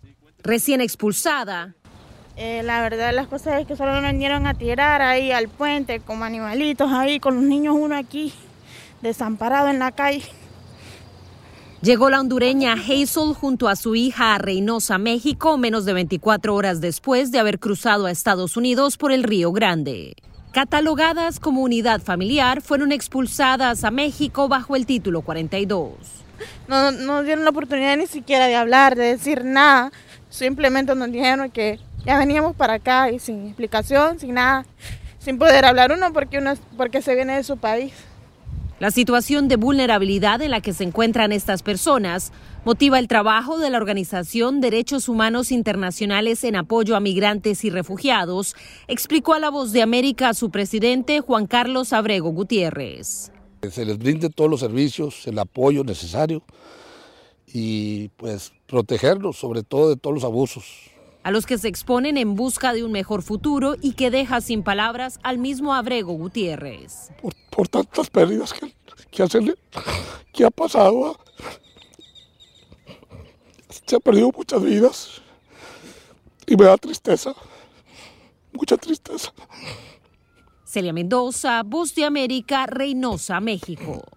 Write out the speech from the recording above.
Recién expulsada. La verdad las cosas es que solo nos vinieron a tirar ahí al puente como animalitos ahí con los niños, uno aquí desamparado en la calle. Llegó la hondureña Hazel junto a su hija a Reynosa, México, menos de 24 horas después de haber cruzado a Estados Unidos por el Río Grande. Catalogadas como unidad familiar, fueron expulsadas a México bajo el título 42. No nos dieron la oportunidad ni siquiera de hablar, de decir nada. Simplemente nos dijeron que ya veníamos para acá y sin explicación, sin nada, sin poder hablar porque se viene de su país. La situación de vulnerabilidad en la que se encuentran estas personas motiva el trabajo de la organización Derechos Humanos Internacionales en apoyo a migrantes y refugiados, explicó a La Voz de América a su presidente Juan Carlos Abrego Gutiérrez. Se les brinde todos los servicios, el apoyo necesario y pues protegerlos sobre todo de todos los abusos. A los que se exponen en busca de un mejor futuro y que deja sin palabras al mismo Abrego Gutiérrez. Por tantas pérdidas que ha pasado, se han perdido muchas vidas y me da tristeza, mucha tristeza. Celia Mendoza, Voz de América, Reynosa, México.